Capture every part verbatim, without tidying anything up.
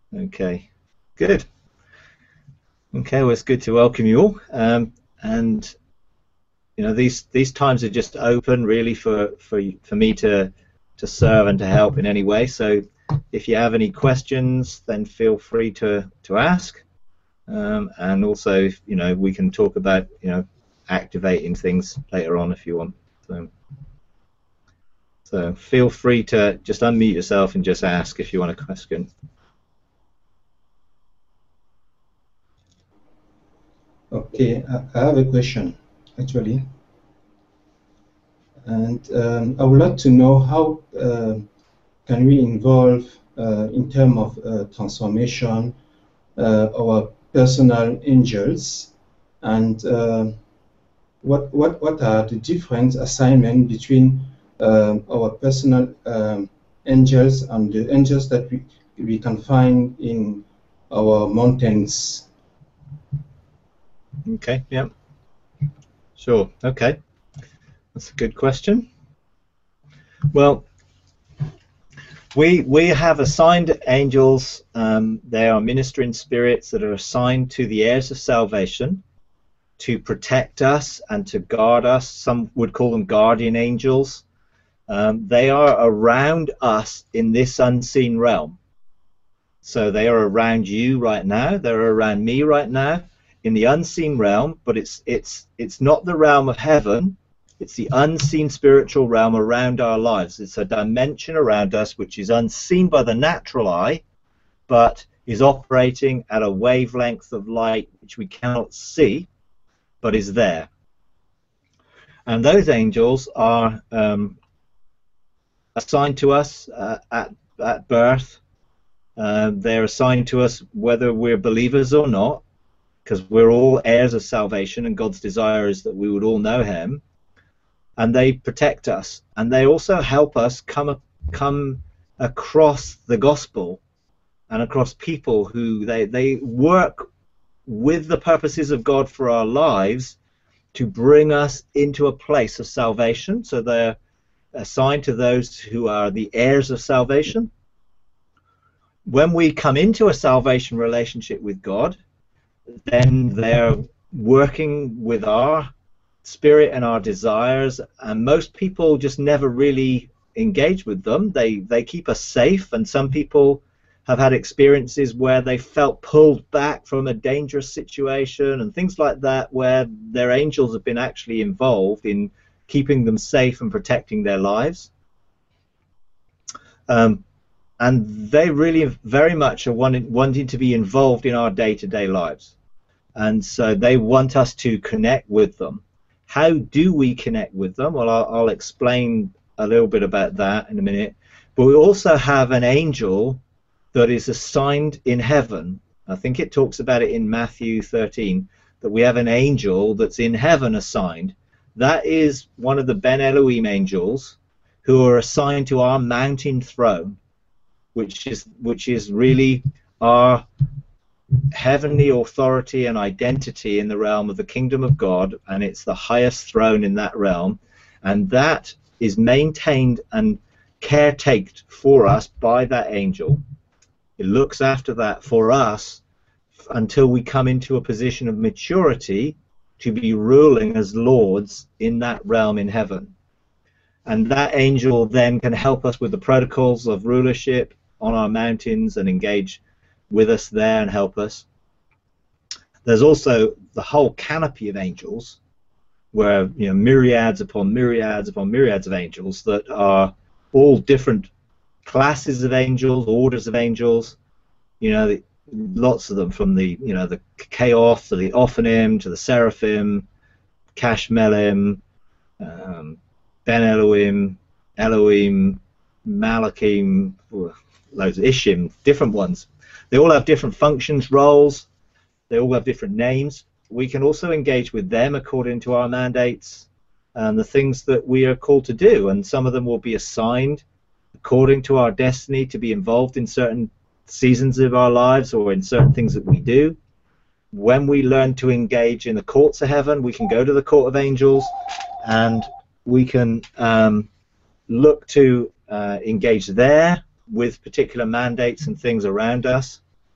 Okay, good. Okay, well, it's good to welcome you all. Um, and you know, these these times are just open, really, for for for me to to serve and to help in any way. So, if you have any questions, then feel free to to ask. Um, and also, you know, we can talk about you know activating things later on if you want. So, so feel free to just unmute yourself and just ask if you want a question. Okay, I have a question, actually. And um, I would like to know how uh, can we involve, uh, in terms of uh, transformation, uh, our personal angels, and uh, what, what, what are the different assignments between uh, our personal um, angels and the angels that we, we can find in our mountains? Okay, yeah. Sure, okay. That's a good question. Well, we we have assigned angels. Um, they are ministering spirits that are assigned to the heirs of salvation to protect us and to guard us. Some would call them guardian angels. Um, they are around us in this unseen realm. So they are around you right now. They're around me right now in the unseen realm, but it's it's it's not the realm of heaven. It's the unseen spiritual realm around our lives. It's a dimension around us which is unseen by the natural eye, but is operating at a wavelength of light which we cannot see, but is there. And those angels are um, assigned to us uh, at, at birth. Uh, they're assigned to us whether we're believers or not, because we're all heirs of salvation, and God's desire is that we would all know Him. And they protect us, and they also help us come come across the gospel and across people who they they work with the purposes of God for our lives to bring us into a place of salvation. So they're assigned to those who are the heirs of salvation. When we come into a salvation relationship with God, then they're working with our spirit and our desires, and most people just never really engage with them. They they keep us safe, and some people have had experiences where they felt pulled back from a dangerous situation and things like that, where their angels have been actually involved in keeping them safe and protecting their lives. Um, and they really very much are wanting, wanting to be involved in our day-to-day lives. And so they want us to connect with them. How do we connect with them? Well, I'll, I'll explain a little bit about that in a minute. But we also have an angel that is assigned in heaven. I think it talks about it in Matthew thirteen, that we have an angel that's in heaven assigned. That is one of the Ben Elohim angels who are assigned to our mountain throne, which is which is really our heavenly authority and identity in the realm of the kingdom of God, and it's the highest throne in that realm, and that is maintained and caretaked for us by that angel. It looks after that for us until we come into a position of maturity to be ruling as lords in that realm in heaven. And that angel then can help us with the protocols of rulership on our mountains and engage with us there and help us. There's also the whole canopy of angels, where you know myriads upon myriads upon myriads of angels that are all different classes of angels, orders of angels. You know, the, lots of them, from the you know the Chaos to the Ophanim to the Seraphim, Kashmelim, um, Ben Elohim, Elohim, Malachim, loads of Ishim, different ones. They all have different functions, roles. They all have different names. We can also engage with them according to our mandates and the things that we are called to do. And some of them will be assigned according to our destiny to be involved in certain seasons of our lives or in certain things that we do. When we learn to engage in the courts of heaven, we can go to the court of angels and we can um, look to uh, engage there with particular mandates and things around us.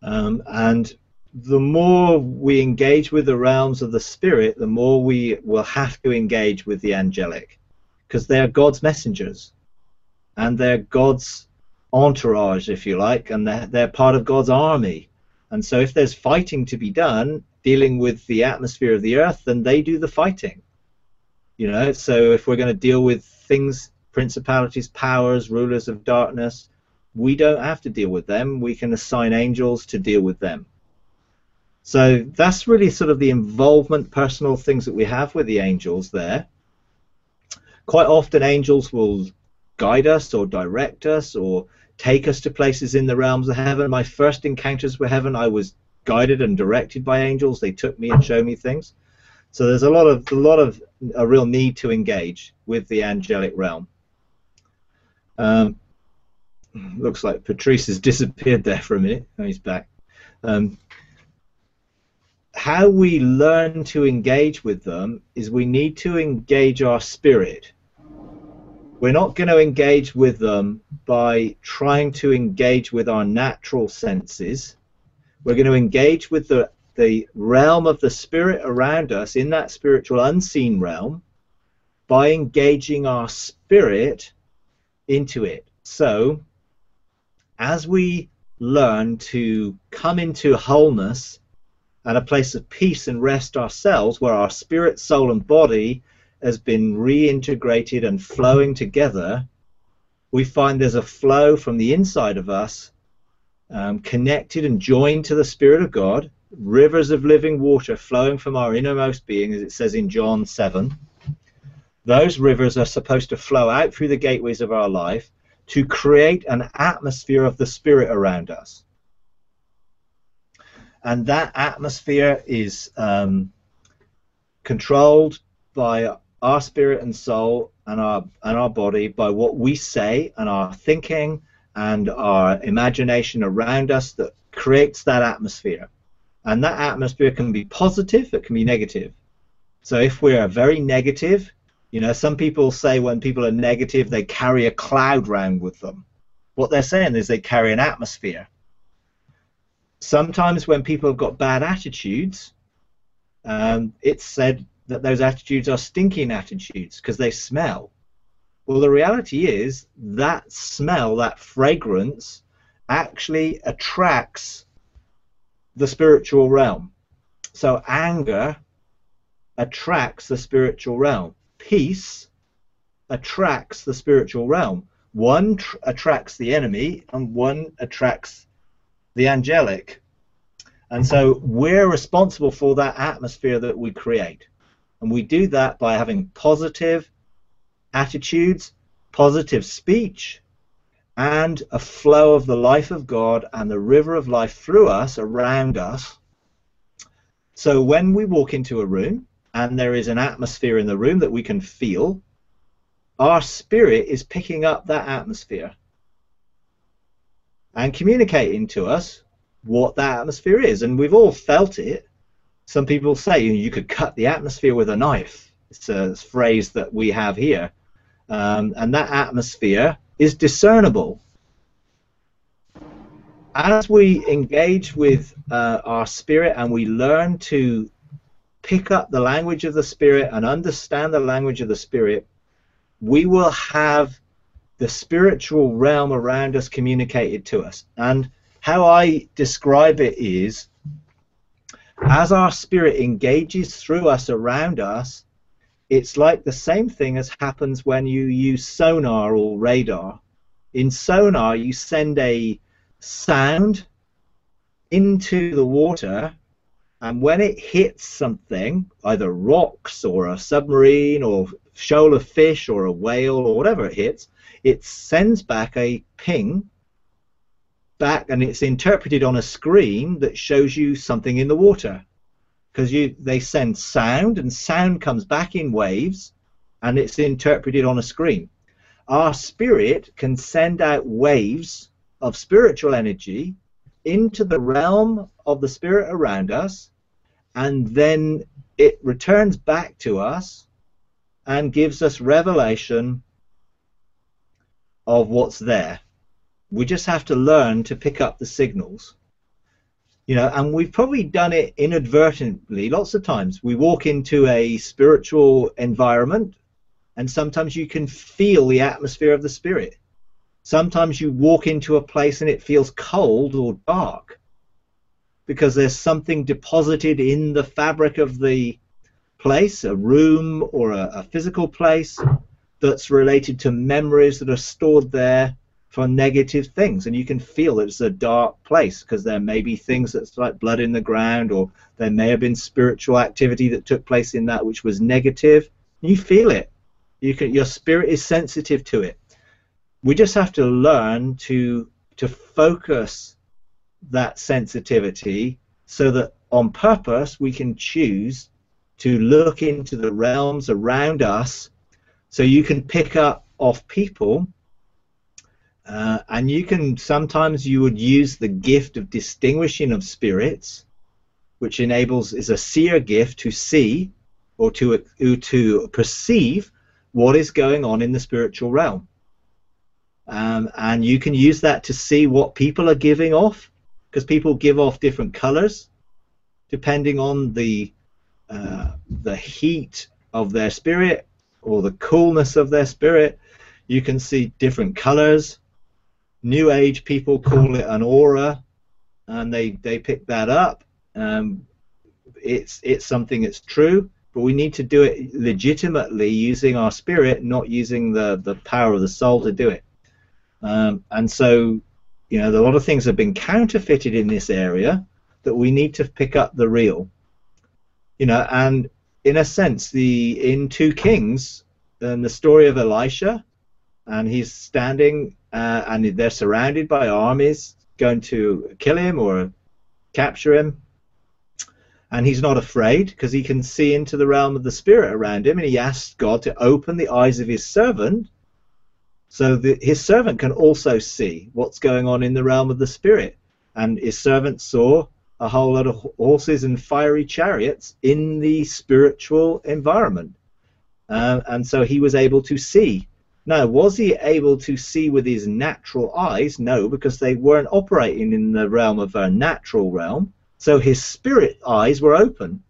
Um, and the more we engage with the realms of the spirit, the more we will have to engage with the angelic, because they are God's messengers, and they're God's entourage, if you like, and they're, they're part of God's army. And so if there's fighting to be done, dealing with the atmosphere of the earth, then they do the fighting. You know, so if we're going to deal with things, principalities, powers, rulers of darkness, we don't have to deal with them. We can assign angels to deal with them. So that's really sort of the involvement, personal things that we have with the angels there. Quite often angels will guide us or direct us or take us to places in the realms of heaven. My first encounters with heaven, I was guided and directed by angels. They took me and showed me things. So there's a lot of a lot of a real need to engage with the angelic realm. Um, looks like Patrice has disappeared there for a minute. Oh, he's back. Um, how we learn to engage with them is we need to engage our spirit. We're not going to engage with them by trying to engage with our natural senses. We're going to engage with the, the realm of the spirit around us, in that spiritual unseen realm, by engaging our spirit into it. So, as we learn to come into wholeness and a place of peace and rest ourselves, where our spirit, soul, and body has been reintegrated and flowing together, we find there's a flow from the inside of us, um, connected and joined to the Spirit of God, rivers of living water flowing from our innermost being, as it says in John seven. Those rivers are supposed to flow out through the gateways of our life to create an atmosphere of the Spirit around us. And that atmosphere is um, controlled by our spirit and soul and our and our body, by what we say and our thinking and our imagination around us, that creates that atmosphere. And that atmosphere can be positive, it can be negative. So if we're very negative, you know, some people say when people are negative, they carry a cloud round with them. What they're saying is they carry an atmosphere. Sometimes when people have got bad attitudes, um, it's said that those attitudes are stinking attitudes because they smell. Well, the reality is that smell, that fragrance, actually attracts the spiritual realm. So anger attracts the spiritual realm. Peace attracts the spiritual realm. One tr attracts the enemy and one attracts the angelic. And so we're responsible for that atmosphere that we create. And we do that by having positive attitudes, positive speech, and a flow of the life of God and the river of life through us, around us. So when we walk into a room and there is an atmosphere in the room that we can feel, our spirit is picking up that atmosphere and communicating to us what that atmosphere is. And we've all felt it. Some people say you could cut the atmosphere with a knife. It's a phrase that we have here. Um, and that atmosphere is discernible. As we engage with uh, our spirit and we learn to pick up the language of the spirit and understand the language of the spirit, we will have the spiritual realm around us communicated to us. And how I describe it is, as our spirit engages through us, around us, it's like the same thing as happens when you use sonar or radar. In sonar, you send a sound into the water, and when it hits something, either rocks or a submarine or shoal of fish or a whale or whatever it hits, it sends back a ping back, and it's interpreted on a screen that shows you something in the water, because you they send sound, and sound comes back in waves, and it's interpreted on a screen. Our spirit can send out waves of spiritual energy into the realm of the spirit around us, and then it returns back to us and gives us revelation of what's there. We just have to learn to pick up the signals. You know, and we've probably done it inadvertently lots of times. We walk into a spiritual environment, and sometimes you can feel the atmosphere of the spirit. Sometimes you walk into a place and it feels cold or dark because there's something deposited in the fabric of the place, a room or a, a physical place, that's related to memories that are stored there for negative things, and you can feel that it's a dark place because there may be things that's like blood in the ground, or there may have been spiritual activity that took place in that which was negative. You feel it. You can, your spirit is sensitive to it. We just have to learn to to focus that sensitivity so that on purpose we can choose to look into the realms around us. So you can pick up off people. Uh, and you can, sometimes you would use the gift of distinguishing of spirits, which enables, is a seer gift to see or to, to perceive what is going on in the spiritual realm. Um, and you can use that to see what people are giving off, because people give off different colors depending on the, uh, the heat of their spirit or the coolness of their spirit. You can see different colors. New Age people call it an aura, and they they pick that up. Um, it's it's something that's true, but we need to do it legitimately using our spirit, not using the the power of the soul to do it. Um, and so, you know, a lot of things have been counterfeited in this area that we need to pick up the real. You know, and in a sense, the in Two Kings, and the story of Elisha, and he's standing. Uh, and they're surrounded by armies going to kill him or capture him, and he's not afraid because he can see into the realm of the spirit around him, and he asks God to open the eyes of his servant so that his servant can also see what's going on in the realm of the spirit. And his servant saw a whole lot of horses and fiery chariots in the spiritual environment, uh, and so he was able to see. Now, was he able to see with his natural eyes? No, because they weren't operating in the realm of our natural realm. So his spirit eyes were open.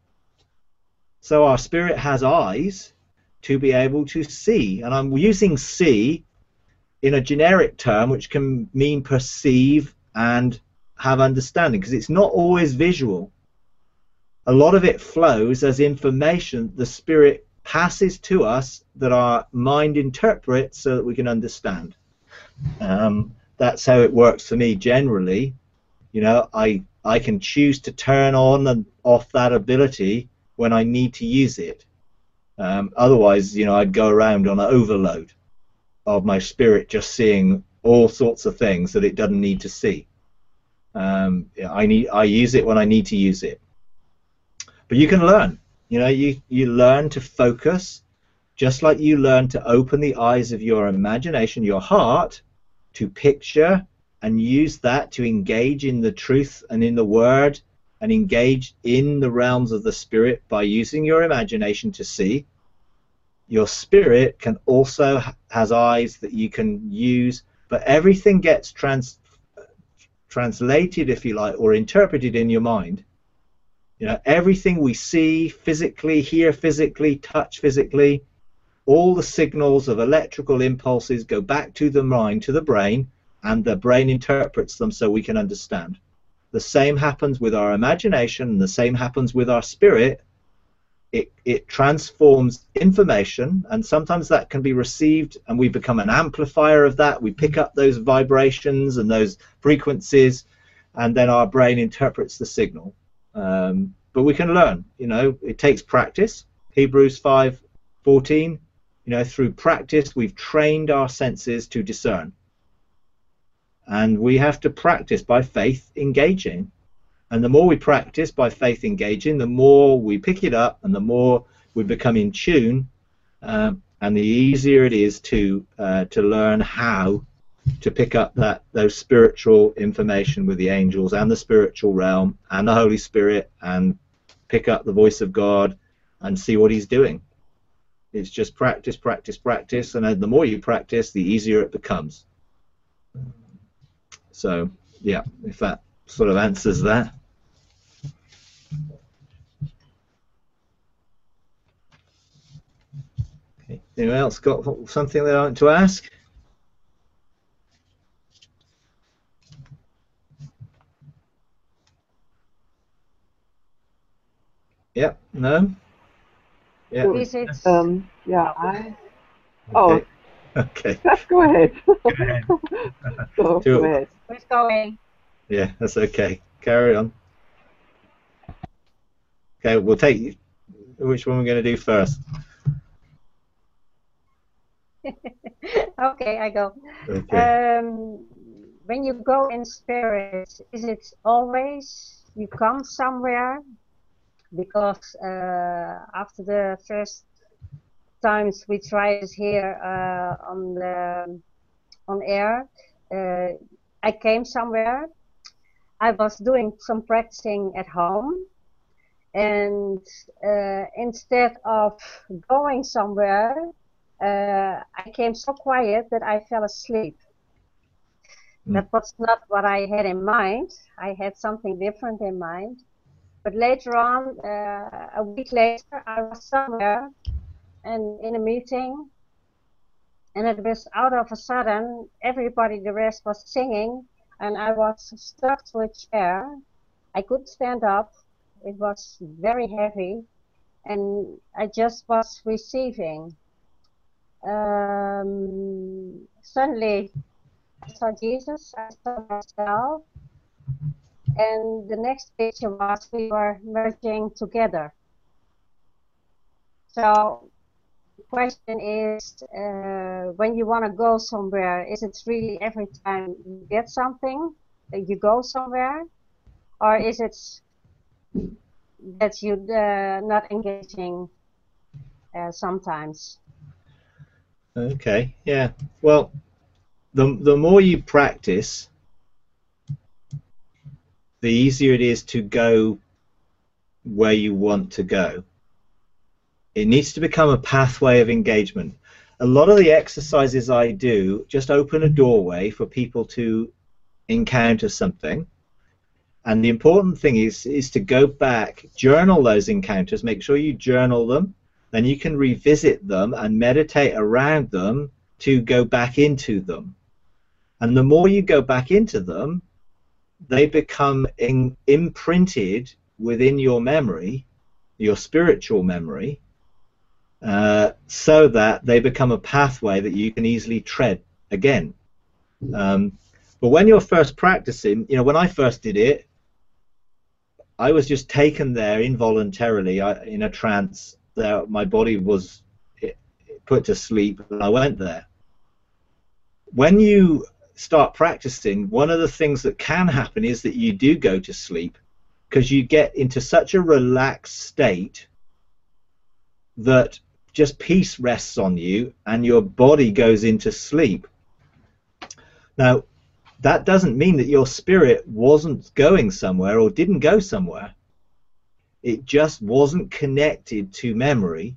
So our spirit has eyes to be able to see. And I'm using see in a generic term, which can mean perceive and have understanding, because it's not always visual. A lot of it flows as information the spirit passes to us that our mind interprets so that we can understand. Um, that's how it works for me generally. You know, I I can choose to turn on and off that ability when I need to use it. Um, otherwise, you know, I'd go around on an overload of my spirit just seeing all sorts of things that it doesn't need to see. Um, I need I use it when I need to use it. But you can learn. You know, you, you learn to focus, just like you learn to open the eyes of your imagination, your heart, to picture and use that to engage in the truth and in the word and engage in the realms of the spirit by using your imagination to see. Your spirit can also has eyes that you can use, but everything gets trans, translated, if you like, or interpreted in your mind. You know, everything we see physically, hear physically, touch physically, all the signals of electrical impulses go back to the mind, to the brain, and the brain interprets them so we can understand. The same happens with our imagination, and the same happens with our spirit. It, it transforms information, and sometimes that can be received, and we become an amplifier of that. We pick up those vibrations and those frequencies, and then our brain interprets the signal. Um, but we can learn, you know, it takes practice. Hebrews five fourteen, you know, through practice we've trained our senses to discern. And we have to practice by faith engaging. And the more we practice by faith engaging, the more we pick it up and the more we become in tune, um, and the easier it is to uh, to learn how to pick up that those spiritual information with the angels and the spiritual realm and the Holy Spirit, and pick up the voice of God and see what he's doing. It's just practice, practice, practice, and the more you practice, the easier it becomes. So, yeah, if that sort of answers that. Anyone else got something they want to ask? Yep. No. Yeah. So, Is it? um, yeah, I. Okay. Oh, Okay. go ahead. Go ahead. go, Do go it. ahead. Who's going? Yeah, that's okay. Carry on. Okay, we'll take which one we're going to do first. Okay, I go. Okay. Um, when you go in spirit, is it always you come somewhere? Because uh, after the first times we tried it here uh, on the on air, uh, I came somewhere. I was doing some practicing at home, and uh, instead of going somewhere, uh, I came so quiet that I fell asleep. Mm. That was not what I had in mind. I had something different in mind. But later on, uh, a week later, I was somewhere and in a meeting, and it was out of a sudden, everybody, the rest was singing, and I was stuck to a chair. I couldn't stand up. It was very heavy, and I just was receiving. Um, suddenly, I saw Jesus, I saw myself, and the next picture was we were merging together. So the question is, uh, when you want to go somewhere, is it really every time you get something that you go somewhere, or is it that you're uh, not engaging uh, sometimes? Okay. Yeah. Well, the the more you practice, the easier it is to go where you want to go. It needs to become a pathway of engagement. A lot of the exercises I do just open a doorway for people to encounter something. And the important thing is, is to go back, journal those encounters, make sure you journal them, then you can revisit them and meditate around them to go back into them. And the more you go back into them, they become in, imprinted within your memory, your spiritual memory, uh, so that they become a pathway that you can easily tread again. Um, but when you're first practicing, you know, when I first did it, I was just taken there involuntarily I, in a trance. There, my body was put to sleep, and I went there. When you start practicing, one of the things that can happen is that you do go to sleep, because you get into such a relaxed state that just peace rests on you and your body goes into sleep. Now, that doesn't mean that your spirit wasn't going somewhere or didn't go somewhere. It just wasn't connected to memory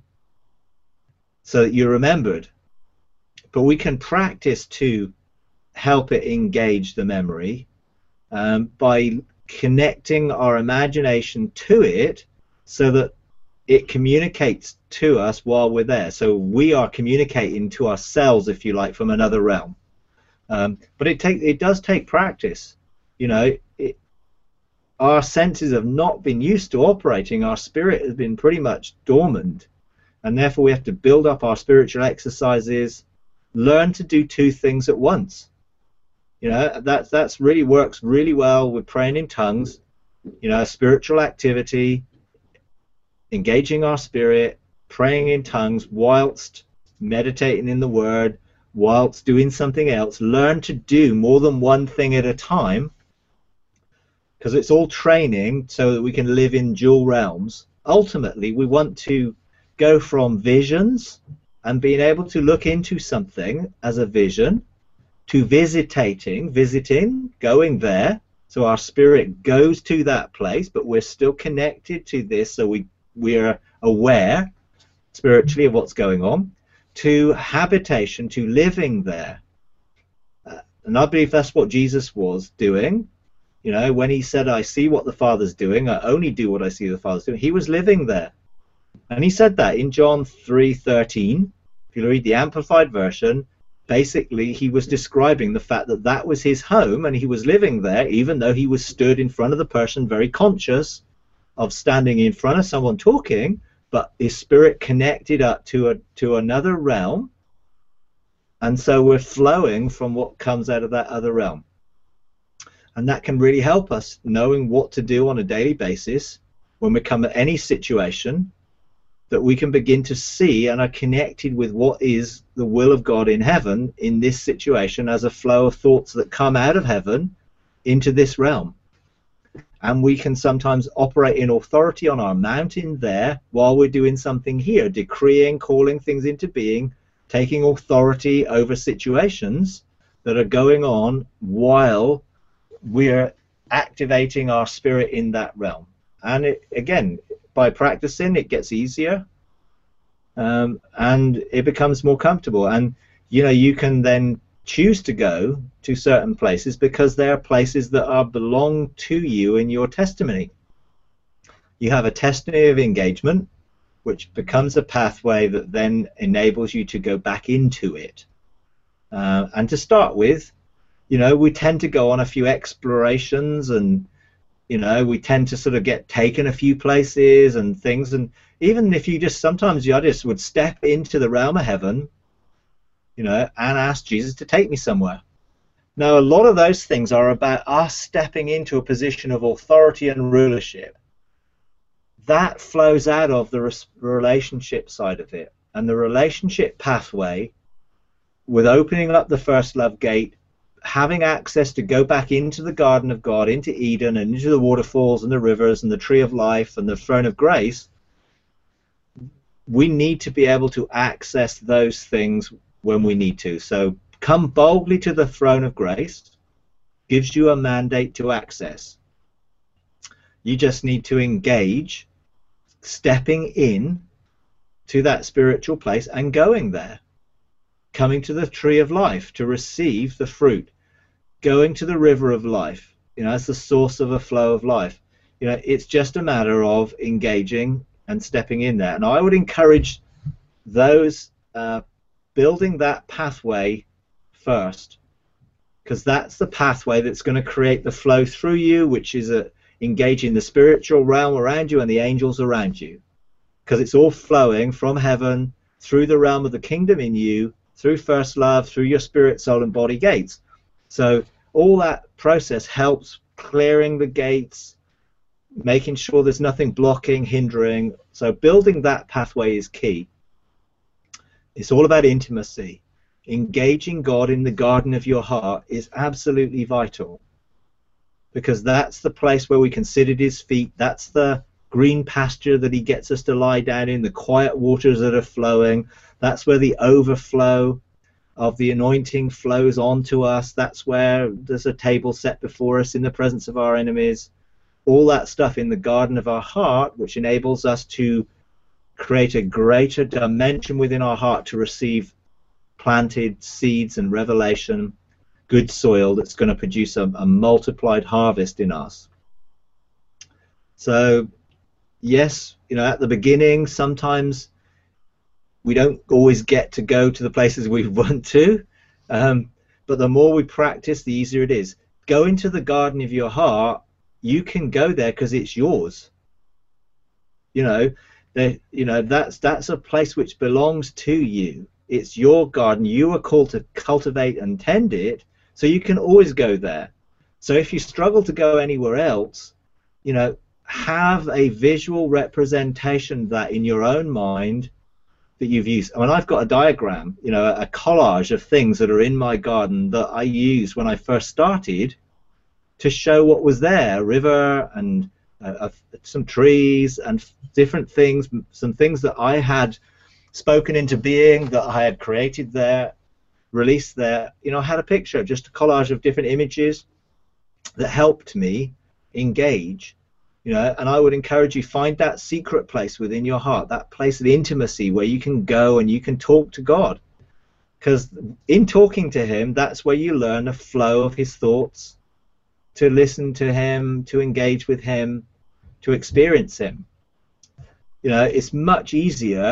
so that you remembered. But we can practice to help it engage the memory um, by connecting our imagination to it so that it communicates to us while we're there. So we are communicating to ourselves, if you like, from another realm. Um, but it take it does take practice. You know, it, our senses have not been used to operating. Our spirit has been pretty much dormant, and therefore we have to build up our spiritual exercises, learn to do two things at once. You know, that that's really works really well with praying in tongues. You know, spiritual activity, engaging our spirit, praying in tongues whilst meditating in the Word, whilst doing something else. Learn to do more than one thing at a time, because it's all training so that we can live in dual realms. Ultimately, we want to go from visions and being able to look into something as a vision to visitating, visiting, going there. So our spirit goes to that place, but we're still connected to this, so we, we are aware spiritually of what's going on, to habitation, to living there. Uh, and I believe that's what Jesus was doing. You know, when he said, I see what the Father's doing, I only do what I see the Father's doing, he was living there. And he said that in John three thirteen. If you read the Amplified Version, basically he was describing the fact that that was his home and he was living there, even though he was stood in front of the person, very conscious of standing in front of someone talking, but his spirit connected up to a to another realm, and so we're flowing from what comes out of that other realm. And that can really help us knowing what to do on a daily basis when we come at any situation, that we can begin to see and are connected with what is the will of God in heaven in this situation as a flow of thoughts that come out of heaven into this realm. And we can sometimes operate in authority on our mountain there while we're doing something here, decreeing, calling things into being, taking authority over situations that are going on while we're activating our spirit in that realm. And it, again, by practicing, it gets easier, um, and it becomes more comfortable. And you know, you can then choose to go to certain places because they are places that are belong to you in your testimony. You have a testimony of engagement, which becomes a pathway that then enables you to go back into it. Uh, and to start with, you know, we tend to go on a few explorations, and you know, we tend to sort of get taken a few places and things. And even if you just, sometimes you just would step into the realm of heaven, you know, and ask Jesus to take me somewhere. Now, a lot of those things are about us stepping into a position of authority and rulership. That flows out of the relationship side of it. And the relationship pathway, with opening up the first love gate, having access to go back into the garden of God, into Eden, and into the waterfalls and the rivers and the tree of life and the throne of grace, we need to be able to access those things when we need to. So come boldly to the throne of grace gives you a mandate to access. You just need to engage, stepping in to that spiritual place and going there, coming to the tree of life to receive the fruit, going to the river of life, you know, as the source of a flow of life. You know, it's just a matter of engaging and stepping in there. And I would encourage those uh, building that pathway first, because that's the pathway that's going to create the flow through you, which is a, engaging the spiritual realm around you and the angels around you, because it's all flowing from heaven through the realm of the kingdom in you, through first love, through your spirit, soul, and body gates. So all that process helps clearing the gates, making sure there's nothing blocking, hindering. So building that pathway is key. It's all about intimacy. Engaging God in the garden of your heart is absolutely vital, because that's the place where we can sit at his feet. That's the green pasture that he gets us to lie down in, the quiet waters that are flowing. That's where the overflow of the anointing flows onto us. That's where there's a table set before us in the presence of our enemies. All that stuff in the garden of our heart, which enables us to create a greater dimension within our heart to receive planted seeds and revelation, good soil that's going to produce a, a multiplied harvest in us. So, yes, you know, at the beginning, sometimes we don't always get to go to the places we want to, um, but the more we practice, the easier it is. Go into the garden of your heart. You can go there because it's yours. You know, that you know that's that's a place which belongs to you. It's your garden. You are called to cultivate and tend it, so you can always go there. So if you struggle to go anywhere else, you know, have a visual representation of that in your own mind that you've used. I mean, I've got a diagram, you know, a collage of things that are in my garden that I used when I first started to show what was there, a river and uh, some trees and different things, some things that I had spoken into being, that I had created there, released there. You know, I had a picture, just a collage of different images that helped me engage. You know, and I would encourage you, find that secret place within your heart, that place of intimacy where you can go and you can talk to God. Because in talking to him, that's where you learn the flow of his thoughts, to listen to him, to engage with him, to experience him. You know, it's much easier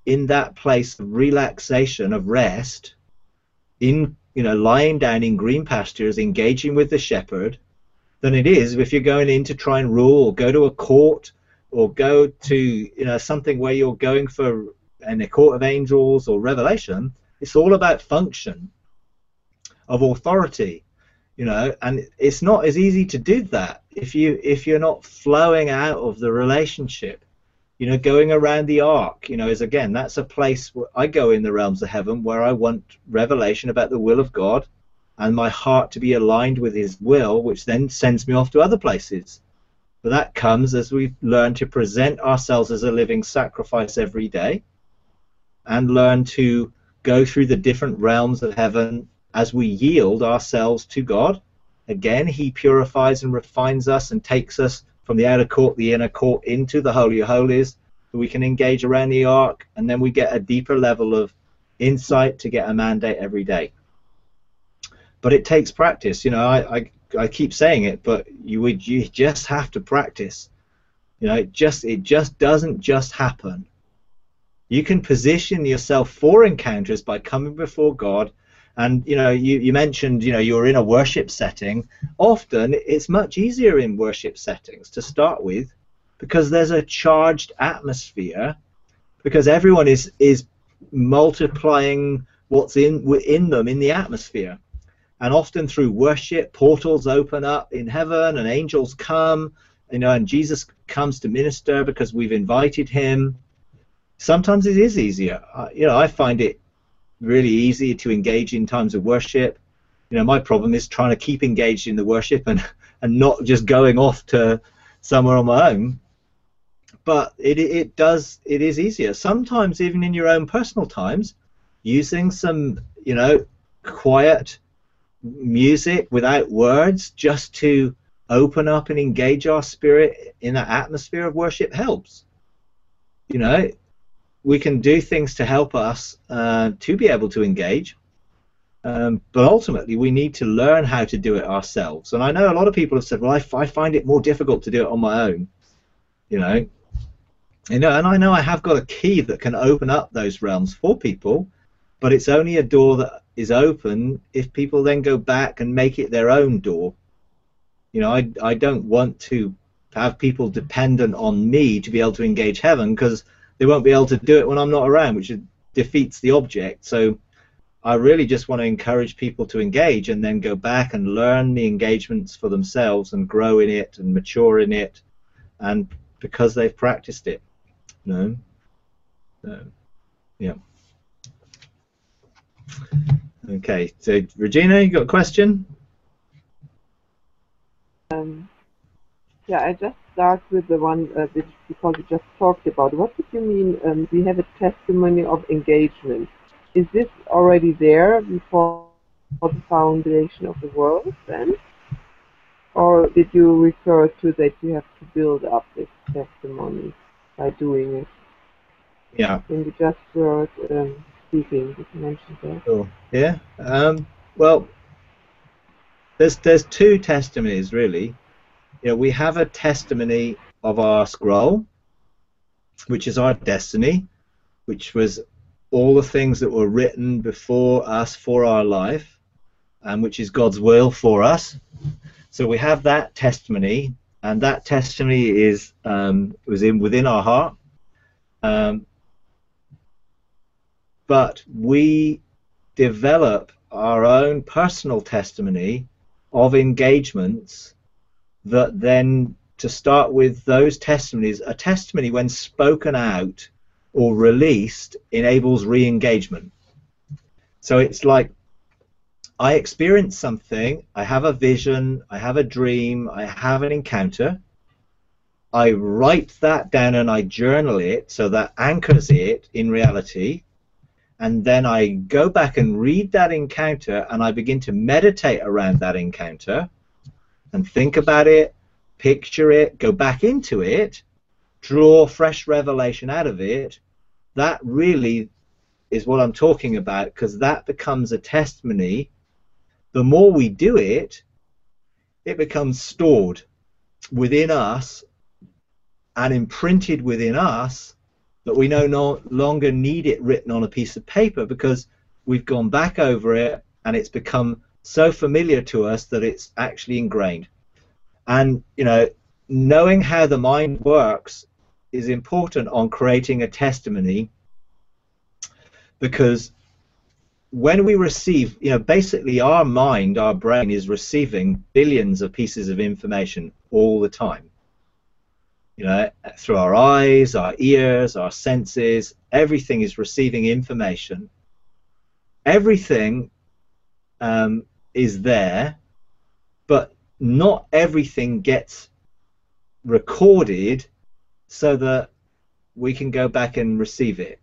in that place of relaxation, of rest, in, you know, lying down in green pastures, engaging with the shepherd, than it is if you're going in to try and rule, or go to a court, or go to, you know, something where you're going for in a court of angels or revelation. It's all about function of authority, you know, and it's not as easy to do that if you if you're not flowing out of the relationship. You know, going around the ark, you know, is again, that's a place where I go in the realms of heaven where I want revelation about the will of God and my heart to be aligned with his will, which then sends me off to other places. But that comes as we learn to present ourselves as a living sacrifice every day, and learn to go through the different realms of heaven as we yield ourselves to God. Again, he purifies and refines us and takes us from the outer court, the inner court, into the Holy of Holies, so we can engage around the ark, and then we get a deeper level of insight to get a mandate every day. But it takes practice. You know, I, I, I keep saying it, but you would you just have to practice. You know, it just it just doesn't just happen. You can position yourself for encounters by coming before God. And, you know, you, you mentioned, you know, you're in a worship setting. Often it's much easier in worship settings to start with, because there's a charged atmosphere, because everyone is is multiplying what's in within them in the atmosphere. And often through worship, portals open up in heaven and angels come, you know, and Jesus comes to minister because we've invited him. Sometimes it is easier. Uh, you know, I find it really easy to engage in times of worship. You know, my problem is trying to keep engaged in the worship and and not just going off to somewhere on my own. But it it does it is easier sometimes, even in your own personal times, using some, you know, quiet music without words, just to open up and engage our spirit in that atmosphere of worship helps. You know, we can do things to help us uh, to be able to engage, um, but ultimately we need to learn how to do it ourselves. And I know a lot of people have said, well, I, I find it more difficult to do it on my own, you know. You know, and I know I have got a key that can open up those realms for people, but it's only a door that is open if people then go back and make it their own door. You know, I, I don't want to have people dependent on me to be able to engage heaven, because they won't be able to do it when I'm not around, which defeats the object. So I really just want to encourage people to engage and then go back and learn the engagements for themselves and grow in it and mature in it, and because they've practiced it. You know? So, yeah. Okay, so Regina, you got a question? Um, yeah, I just start with the one uh, which, because you just talked about. What did you mean? Um, we have a testimony of engagement. Is this already there before the foundation of the world then? Or did you refer to that you have to build up this testimony by doing it? Yeah. In the just word um, speaking, you mentioned that. Sure. Yeah. Um, well, there's there's two testimonies really. You know, we have a testimony of our scroll, which is our destiny, which was all the things that were written before us for our life, and which is God's will for us. So we have that testimony, and that testimony is um, was in within our heart. Um, but we develop our own personal testimony of engagements that then, to start with, those testimonies, a testimony when spoken out or released enables re-engagement. So it's like, I experience something, I have a vision, I have a dream, I have an encounter, I write that down and I journal it, so that anchors it in reality, and then I go back and read that encounter and I begin to meditate around that encounter and think about it, picture it, go back into it, draw fresh revelation out of it. That really is what I'm talking about, because that becomes a testimony. The more we do it, it becomes stored within us and imprinted within us, but we no, no longer need it written on a piece of paper because we've gone back over it and it's become so familiar to us that it's actually ingrained. And, you know, knowing how the mind works is important on creating a testimony, because when we receive, you know, basically our mind, our brain is receiving billions of pieces of information all the time. You know, through our eyes, our ears, our senses, everything is receiving information. Everything um, is there, but not everything gets recorded so that we can go back and receive it.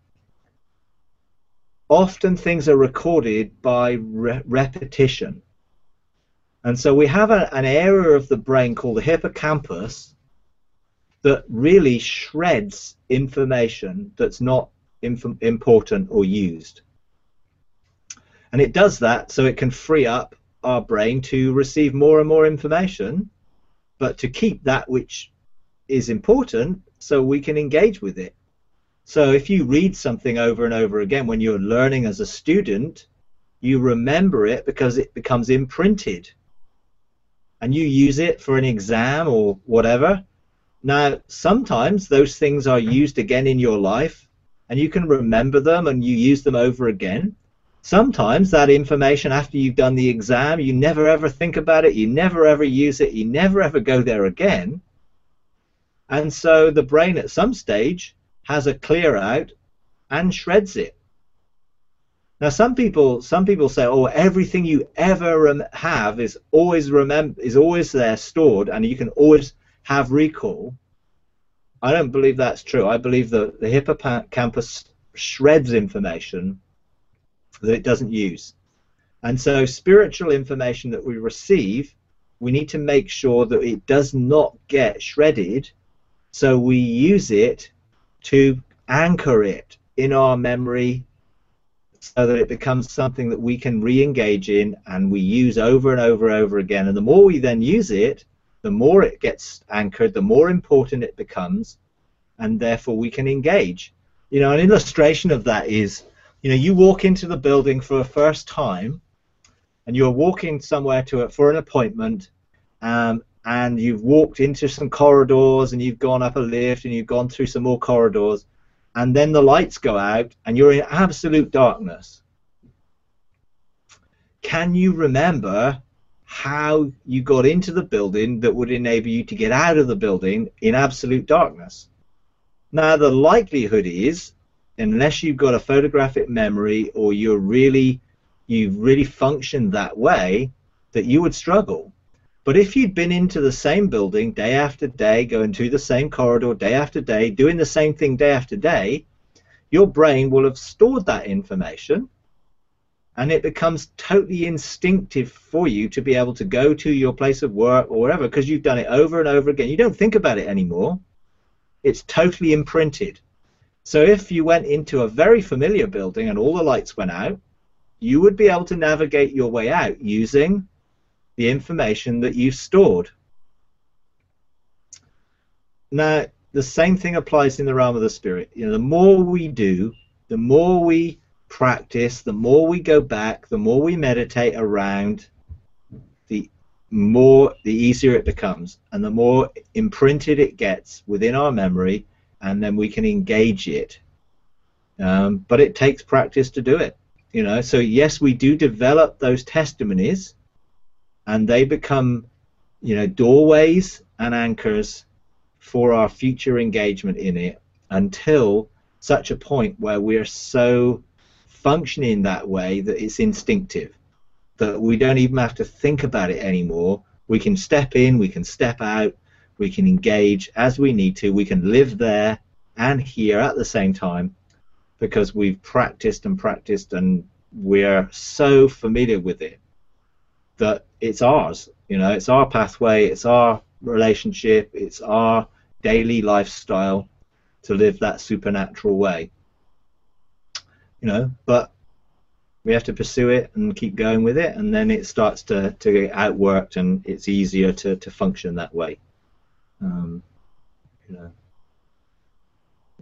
Often things are recorded by re repetition. And so we have a, an area of the brain called the hippocampus that really shreds information that's not inf important or used. And it does that so it can free up our brain to receive more and more information, but to keep that which is important so we can engage with it. So if you read something over and over again when you're learning as a student, you remember it because it becomes imprinted and you use it for an exam or whatever. Now, sometimes those things are used again in your life and you can remember them and you use them over again. Sometimes that information, after you've done the exam, you never ever think about it, you never ever use it, you never ever go there again. And so the brain at some stage has a clear out and shreds it. Now some people some people say, oh, everything you ever rem have is always remember is always there stored and you can always have recall. I don't believe that's true. I believe that the hippocampus shreds information that it doesn't use. And so spiritual information that we receive, we need to make sure that it does not get shredded, so we use it to anchor it in our memory so that it becomes something that we can re-engage in and we use over and over and over again. And the more we then use it, the more it gets anchored, the more important it becomes, and therefore we can engage. You know, an illustration of that is, you know, you walk into the building for the first time and you're walking somewhere to it for an appointment, um, and you've walked into some corridors and you've gone up a lift and you've gone through some more corridors, and then the lights go out and you're in absolute darkness. Can you remember how you got into the building that would enable you to get out of the building in absolute darkness? Now the likelihood is, unless you've got a photographic memory or you're really you've really functioned that way, that you would struggle. But if you'd been into the same building day after day, going through the same corridor day after day, doing the same thing day after day, your brain will have stored that information and it becomes totally instinctive for you to be able to go to your place of work or wherever, because you've done it over and over again. You don't think about it anymore. It's totally imprinted. So if you went into a very familiar building and all the lights went out, you would be able to navigate your way out using the information that you've stored. Now, the same thing applies in the realm of the spirit. You know, the more we do, the more we practice, the more we go back, the more we meditate around, the more, the easier it becomes, and the more imprinted it gets within our memory, and then we can engage it. Um, but it takes practice to do it. You know, so yes, we do develop those testimonies, and they become, you know, doorways and anchors for our future engagement in it, until such a point where we're so functioning that way that it's instinctive, that we don't even have to think about it anymore. We can step in, we can step out, we can engage as we need to, we can live there and here at the same time, because we've practiced and practiced and we're so familiar with it that it's ours. You know, it's our pathway, it's our relationship, it's our daily lifestyle to live that supernatural way. You know, but we have to pursue it and keep going with it, and then it starts to, to get outworked and it's easier to, to function that way. Um, you know. You know.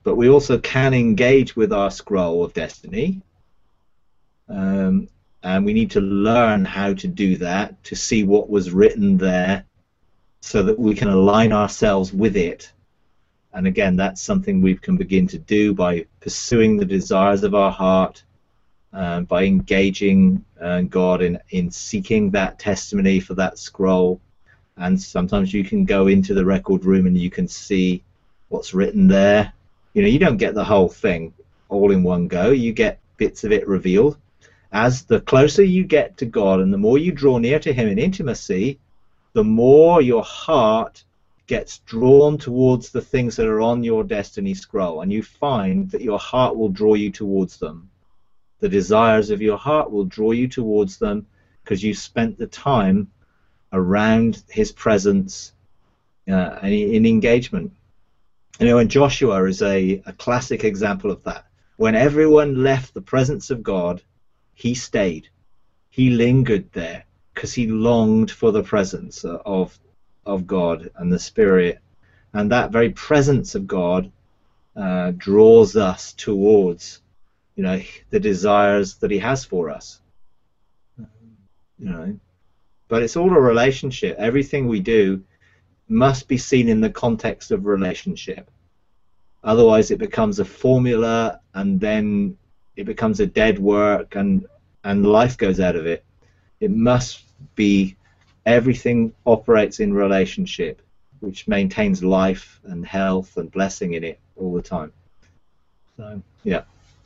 but we also can engage with our scroll of destiny. Um, and we need to learn how to do that, to see what was written there, so that we can align ourselves with it. And again, that's something we can begin to do by pursuing the desires of our heart, uh, by engaging uh, God in, in seeking that testimony for that scroll. And sometimes you can go into the record room and you can see what's written there. You know, you don't get the whole thing all in one go. You get bits of it revealed. As the closer you get to God and the more you draw near to him in intimacy, the more your heart gets drawn towards the things that are on your destiny scroll, and you find that your heart will draw you towards them. The desires of your heart will draw you towards them because you spent the time around his presence uh, in engagement. You know, and Joshua is a, a classic example of that. When everyone left the presence of God, he stayed. He lingered there because he longed for the presence of of God and the Spirit, and that very presence of God uh, draws us towards, you know, the desires that he has for us. You know, but it's all a relationship. Everything we do must be seen in the context of relationship. Otherwise, it becomes a formula, and then it becomes a dead work, and and life goes out of it. It must be. Everything operates in relationship, which maintains life and health and blessing in it all the time. So, yeah.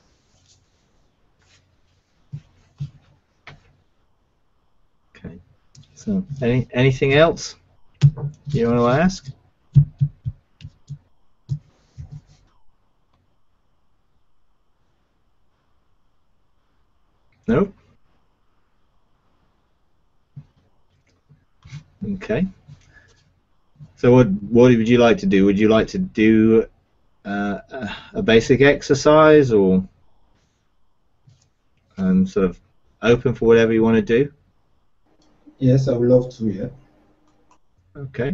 Okay. So, any anything else you want to ask? No? Okay. So what what would you like to do? Would you like to do uh, a basic exercise, or um, sort of open for whatever you want to do? Yes, I would love to, yeah. Okay.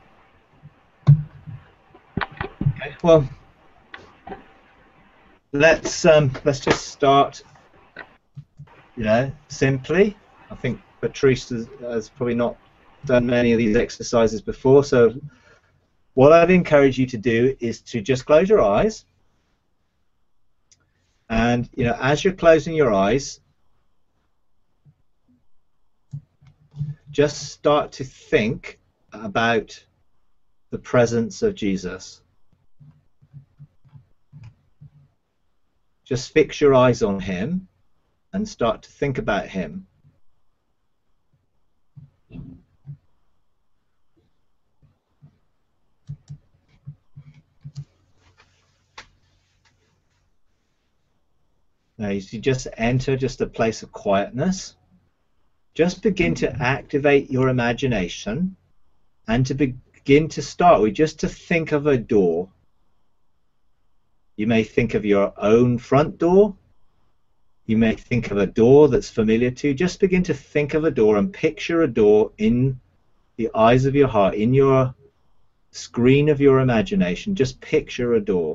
Okay. Well, let's um, let's just start. You know, simply. I think Patrice has, has probably not done many of these exercises before, so what I'd encourage you to do is to just close your eyes, and you know, as you're closing your eyes, just start to think about the presence of Jesus. Just fix your eyes on him and start to think about him. Now, as you just enter just a place of quietness, just begin to activate your imagination and to begin to start with just to think of a door. You may think of your own front door. You may think of a door that's familiar to you. Just begin to think of a door and picture a door in the eyes of your heart, in your screen of your imagination. Just picture a door.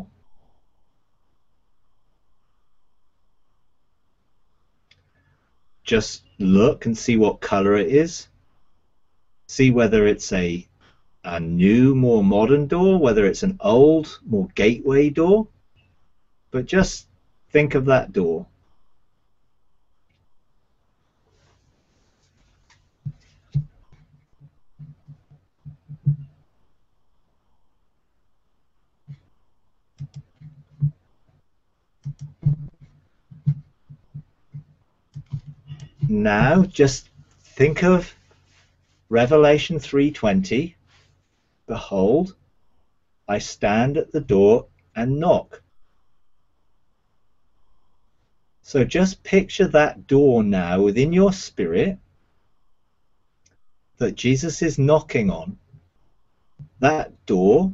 Just look and see what color it is. See whether it's a, a new, more modern door, whether it's an old, more gateway door. But just think of that door. Now just think of Revelation three twenty. Behold, I stand at the door and knock. So just picture that door now within your spirit that Jesus is knocking on. That door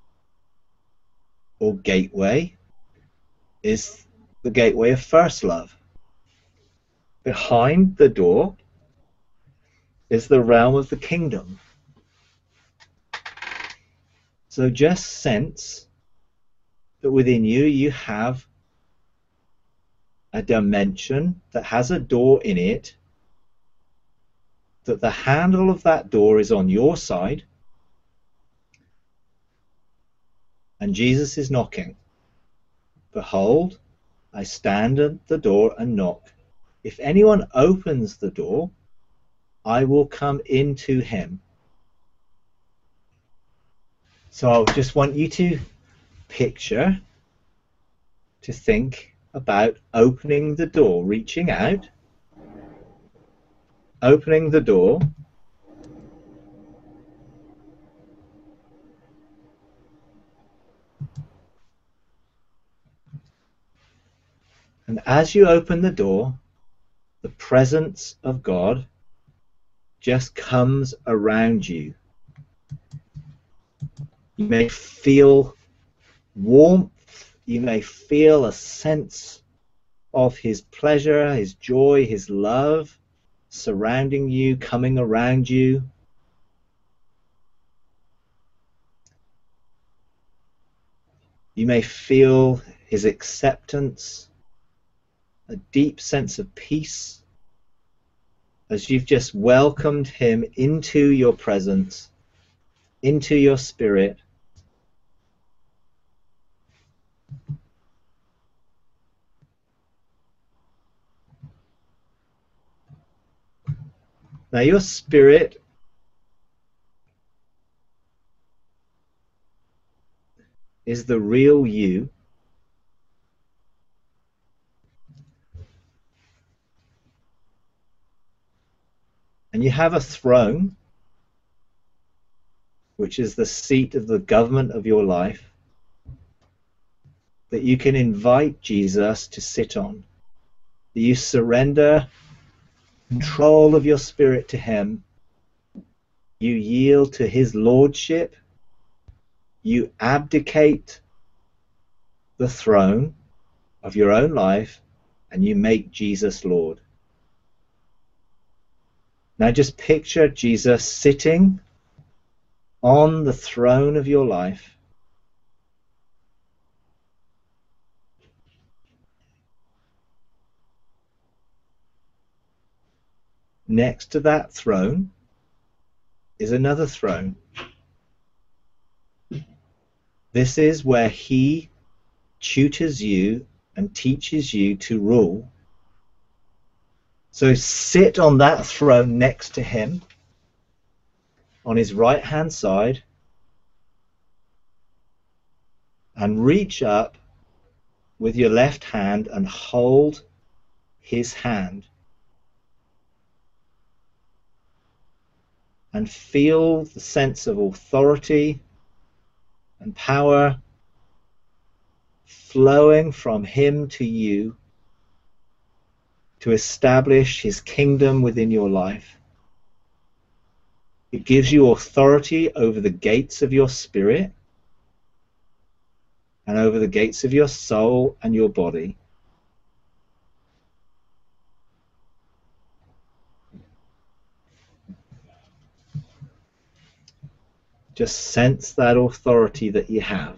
or gateway is the gateway of first love. Behind the door is the realm of the kingdom. So just sense that within you, you have a dimension that has a door in it, that the handle of that door is on your side, and Jesus is knocking. Behold, I stand at the door and knock. If anyone opens the door, I will come into him. So I just want you to picture, to think about opening the door, reaching out, opening the door, and as you open the door, the presence of God just comes around you. You may feel warmth, you may feel a sense of his pleasure, his joy, his love surrounding you, coming around you. You may feel his acceptance, a deep sense of peace as you've just welcomed him into your presence, into your spirit. Now your spirit is the real you. And you have a throne, which is the seat of the government of your life, that you can invite Jesus to sit on. That you surrender control of your spirit to him. You yield to his lordship. You abdicate the throne of your own life and you make Jesus Lord. Now just picture Jesus sitting on the throne of your life. Next to that throne is another throne. This is where he tutors you and teaches you to rule. So sit on that throne next to him, on his right hand side, and reach up with your left hand and hold his hand. And feel the sense of authority and power flowing from him to you to establish his kingdom within your life. It gives you authority over the gates of your spirit and over the gates of your soul and your body. Just sense that authority that you have.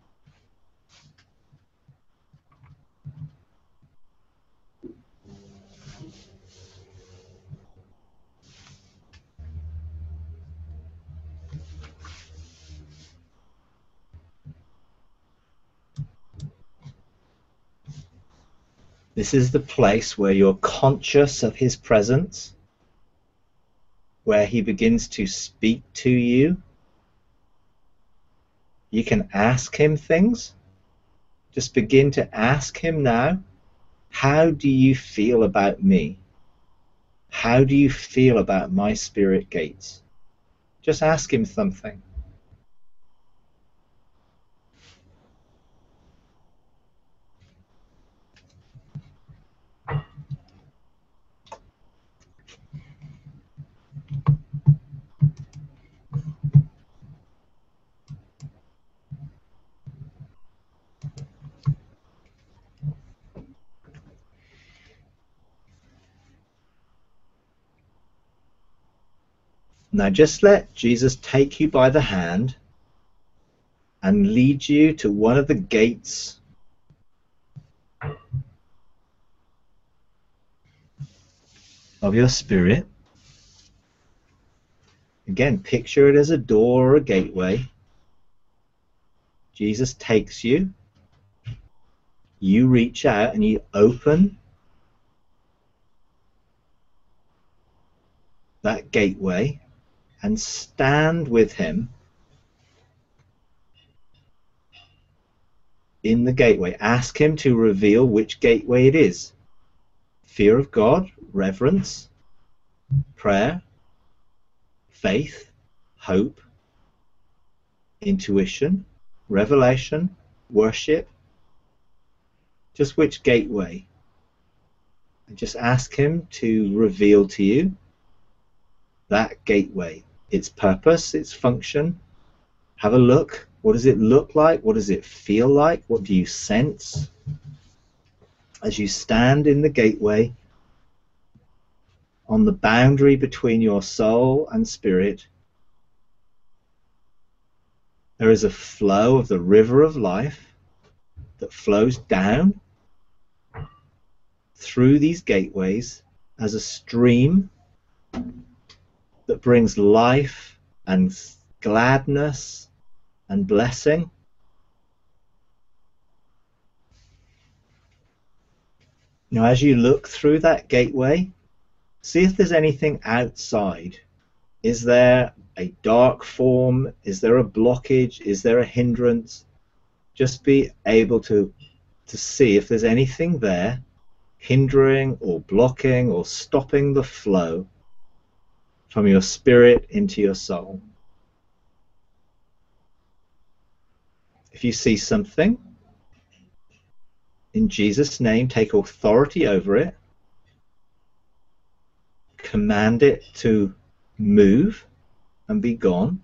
This is the place where you're conscious of his presence, where he begins to speak to you. You can ask him things. Just begin to ask him now, how do you feel about me? How do you feel about my spirit gates? Just ask him something. Now just let Jesus take you by the hand and lead you to one of the gates of your spirit. Again, picture it as a door or a gateway. Jesus takes you. You reach out and you open that gateway and stand with him in the gateway. Ask him to reveal which gateway it is. Fear of God, reverence, prayer, faith, hope, intuition, revelation, worship. Just which gateway. And just ask him to reveal to you that gateway, its purpose, its function. Have a look. What does it look like? What does it feel like? What do you sense? As you stand in the gateway, on the boundary between your soul and spirit, there is a flow of the river of life that flows down through these gateways as a stream that brings life and gladness and blessing. Now, as you look through that gateway, see if there's anything outside. Is there a dark form? Is there a blockage? Is there a hindrance? Just be able to, to see if there's anything there hindering or blocking or stopping the flow from your spirit into your soul. If you see something, in Jesus' name, take authority over it. Command it to move and be gone.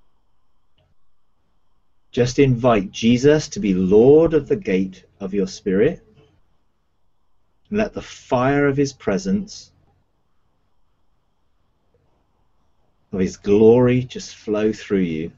Just invite Jesus to be Lord of the gate of your spirit. And let the fire of his presence, of his glory, just flow through you.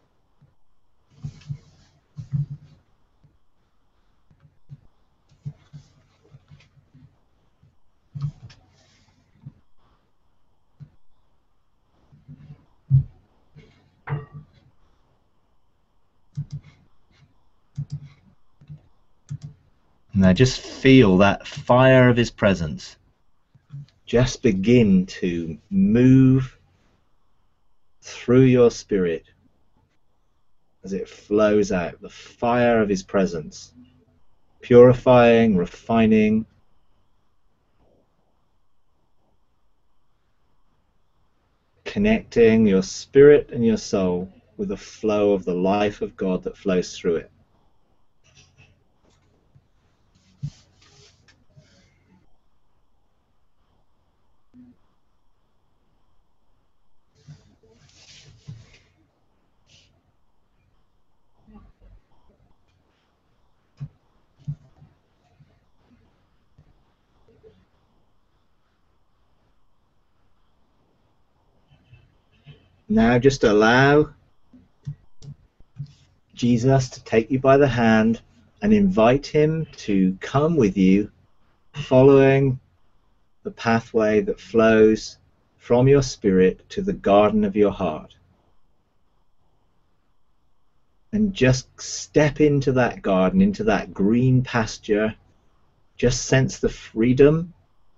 Now just feel that fire of his presence just begin to move through your spirit as it flows out. The fire of his presence, purifying, refining, connecting your spirit and your soul with the flow of the life of God that flows through it. Now just allow Jesus to take you by the hand and invite him to come with you, following the pathway that flows from your spirit to the garden of your heart. And just step into that garden, into that green pasture. Just sense the freedom.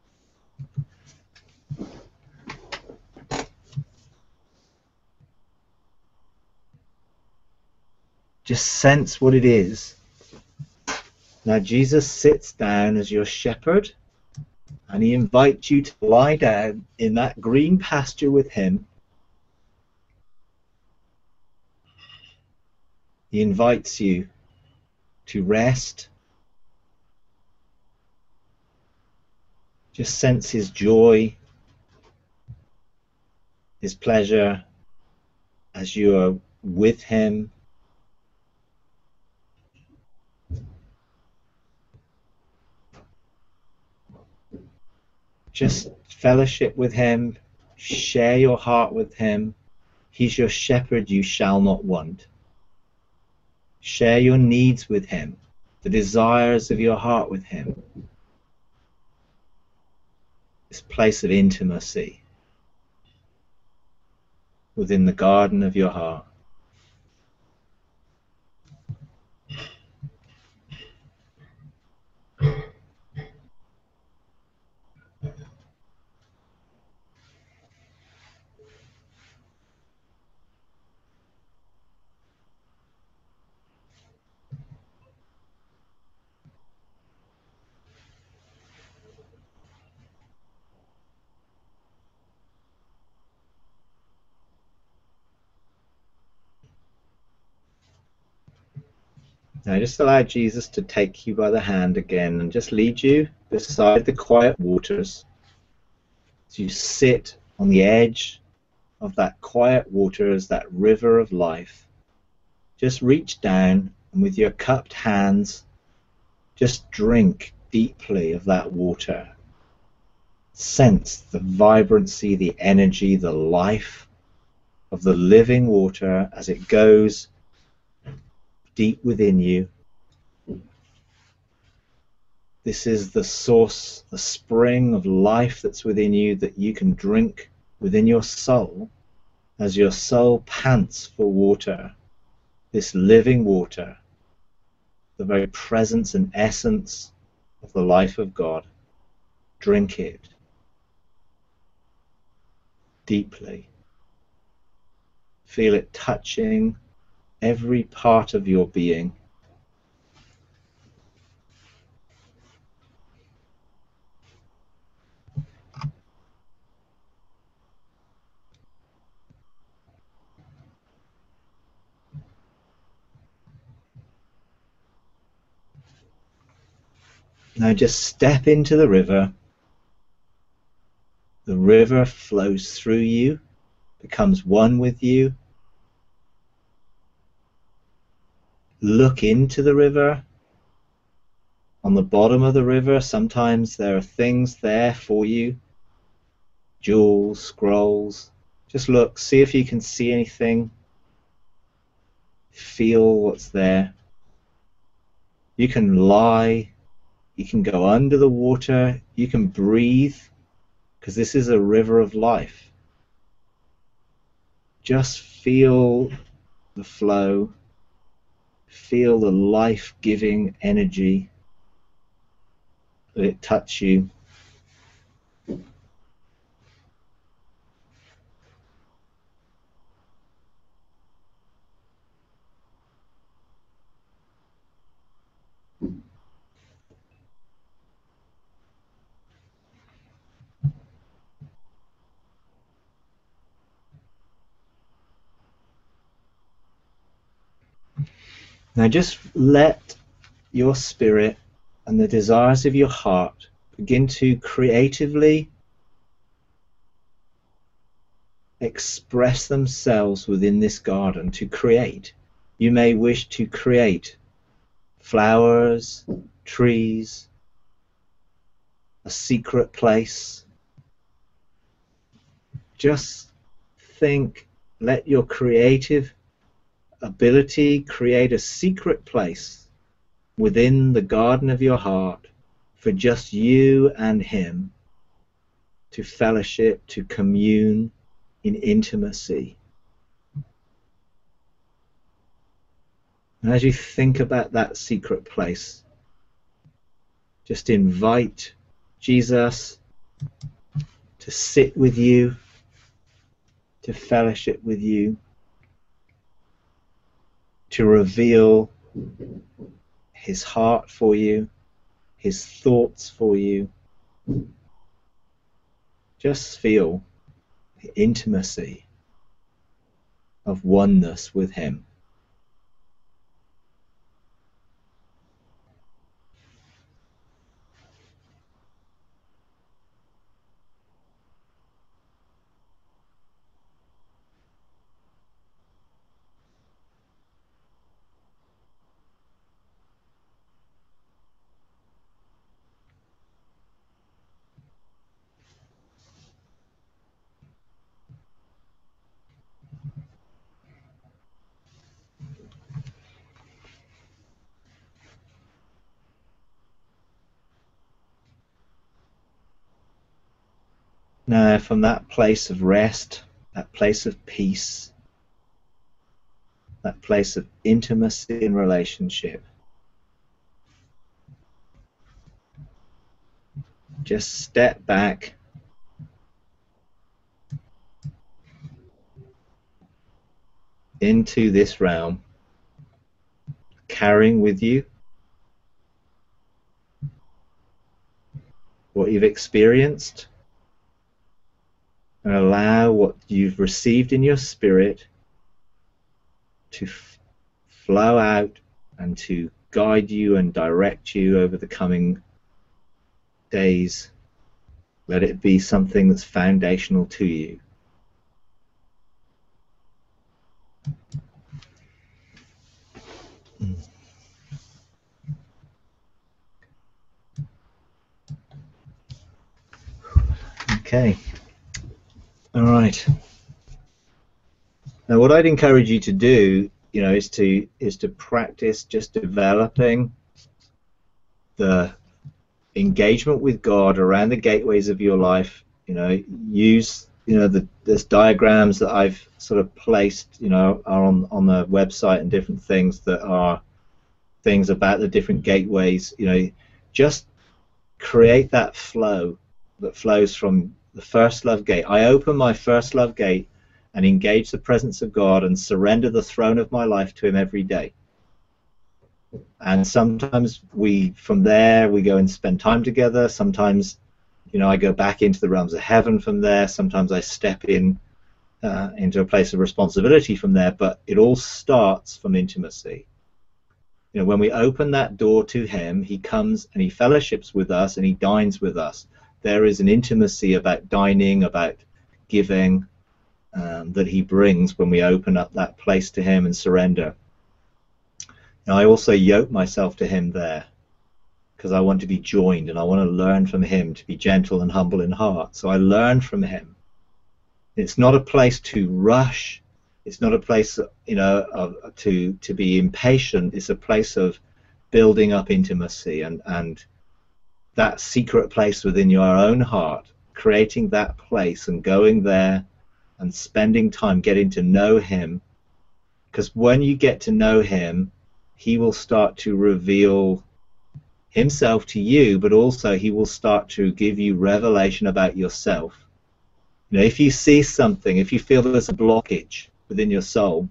Just sense what it is. Now Jesus sits down as your shepherd, and he invites you to lie down in that green pasture with him. He invites you to rest. Just sense his joy, his pleasure as you are with him. Just fellowship with him, share your heart with him. He's your shepherd, you shall not want. Share your needs with him, the desires of your heart with him. This place of intimacy within the garden of your heart. Now just allow Jesus to take you by the hand again and just lead you beside the quiet waters. As you sit on the edge of that quiet waters, that river of life, just reach down and with your cupped hands, just drink deeply of that water. Sense the vibrancy, the energy, the life of the living water as it goes deep within you. This is the source, the spring of life that's within you that you can drink within your soul as your soul pants for water, this living water, the very presence and essence of the life of God. Drink it deeply. Feel it touching every part of your being. Now just step into the river. The river flows through you, becomes one with you. Look into the river. On the bottom of the river, sometimes there are things there for you. Jewels, scrolls. Just look, see if you can see anything. Feel what's there. You can lie. You can go under the water. You can breathe, because this is a river of life. Just feel the flow. Feel the life-giving energy. Let it touch you. Now just let your spirit and the desires of your heart begin to creatively express themselves within this garden, to create. You may wish to create flowers, trees, a secret place. Just think, let your creative ability create a secret place within the garden of your heart for just you and him to fellowship, to commune in intimacy. And as you think about that secret place, just invite Jesus to sit with you, to fellowship with you, to reveal his heart for you, his thoughts for you. Just feel the intimacy of oneness with him. Now, from that place of rest, that place of peace, that place of intimacy in relationship, just step back into this realm, carrying with you what you've experienced, and allow what you've received in your spirit to f flow out and to guide you and direct you over the coming days. Let it be something that's foundational to you. Okay. All right. Now, what I'd encourage you to do, you know, is to is to practice just developing the engagement with God around the gateways of your life. You know, use you know the there's diagrams that I've sort of placed, you know, are on on the website and different things that are things about the different gateways. You know, just create that flow that flows from the first love gate. I open my first love gate and engage the presence of God and surrender the throne of my life to Him every day. And sometimes we, from there, we go and spend time together. Sometimes, you know, I go back into the realms of heaven from there. Sometimes I step in uh, into a place of responsibility from there. But it all starts from intimacy. You know, when we open that door to Him, He comes and He fellowships with us and He dines with us. There is an intimacy about dining, about giving, um, that He brings when we open up that place to Him and surrender. And I also yoke myself to Him there because I want to be joined and I want to learn from Him to be gentle and humble in heart. So I learn from Him. It's not a place to rush. It's not a place, you know, of, to to be impatient. It's a place of building up intimacy and and that secret place within your own heart, creating that place and going there and spending time getting to know Him. Because when you get to know Him, He will start to reveal Himself to you, but also He will start to give you revelation about yourself. You know, if you see something, if you feel there's a blockage within your soul,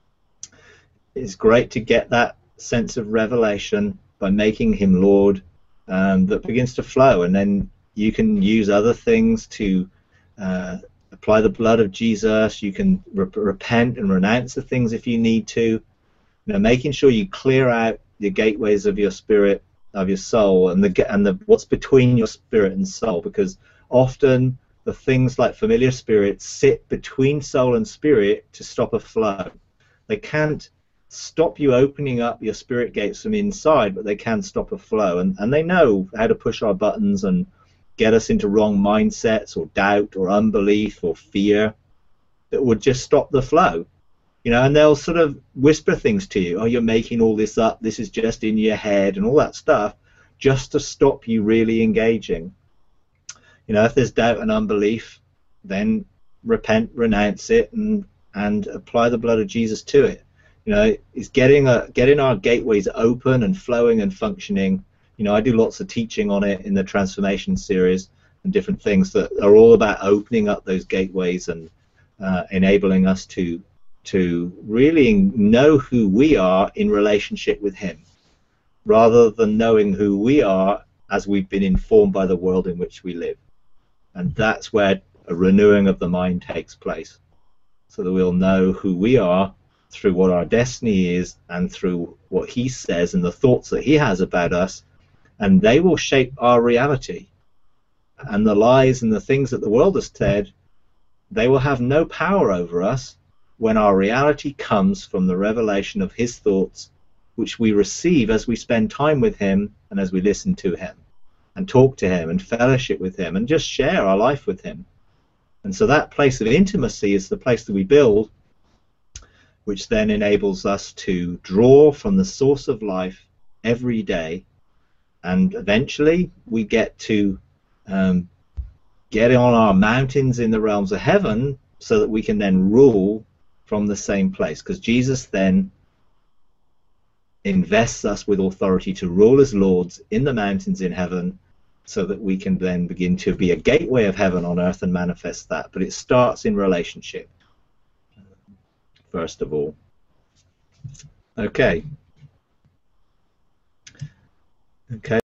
it's great to get that sense of revelation by making Him Lord. Um, that begins to flow, and then you can use other things to uh, apply the blood of Jesus. You can re repent and renounce the things if you need to. You know, making sure you clear out the gateways of your spirit, of your soul, and the and the what's between your spirit and soul, because often the things like familiar spirits sit between soul and spirit to stop a flow. They can't stop you opening up your spirit gates from inside, but they can stop a flow, and, and they know how to push our buttons and get us into wrong mindsets or doubt or unbelief or fear that would just stop the flow. You know, and they'll sort of whisper things to you, oh, you're making all this up, this is just in your head and all that stuff, just to stop you really engaging. You know, if there's doubt and unbelief, then repent, renounce it, and and apply the blood of Jesus to it. You know, it's getting a getting our gateways open and flowing and functioning. You know, I do lots of teaching on it in the transformation series and different things that are all about opening up those gateways and uh, enabling us to to really know who we are in relationship with Him, rather than knowing who we are as we've been informed by the world in which we live. And that's where a renewing of the mind takes place, so that we'll know who we are through what our destiny is and through what He says and the thoughts that He has about us, and they will shape our reality. And the lies and the things that the world has said, they will have no power over us when our reality comes from the revelation of His thoughts, which we receive as we spend time with Him and as we listen to Him and talk to Him and fellowship with Him and just share our life with Him. And so that place of intimacy is the place that we build, which then enables us to draw from the source of life every day, and eventually we get to um, get on our mountains in the realms of heaven so that we can then rule from the same place, because Jesus then invests us with authority to rule as lords in the mountains in heaven, so that we can then begin to be a gateway of heaven on earth and manifest that. But it starts in relationship, first of all. Okay. Okay.